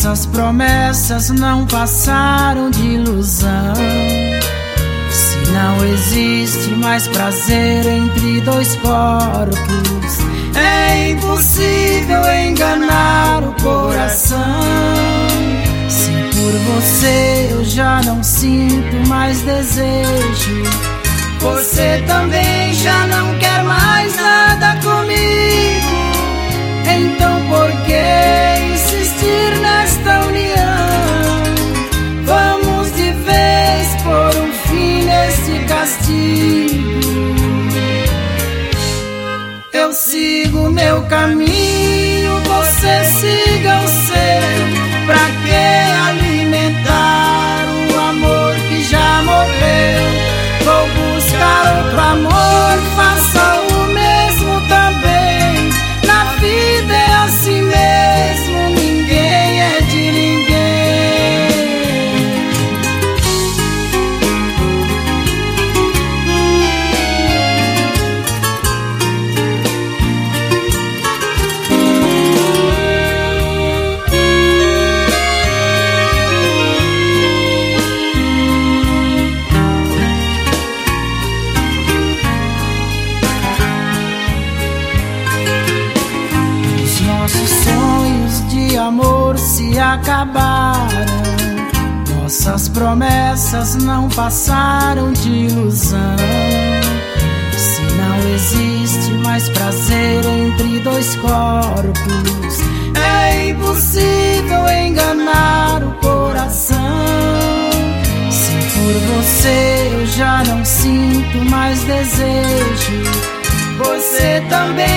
Nossas promessas não passaram de ilusão. Se não existe mais prazer entre dois corpos, é impossível enganar o coração. Se por você eu já não sinto mais desejo, você também já não quer mais nada comigo. Então por que insistir nesta união? Vamos de vez por um fim nesse castigo. Eu sigo meu caminho, você siga o seu. Pra que alimentar o amor que já morreu? Vou buscar outro amor, faça o mesmo também. Na vida é assim mesmo, ninguém é de ninguém. Nossos sonhos de amor se acabaram. Nossas promessas não passaram de ilusão. Se não existe mais prazer entre dois corpos, é impossível enganar o coração. Se por você eu já não sinto mais desejo, você também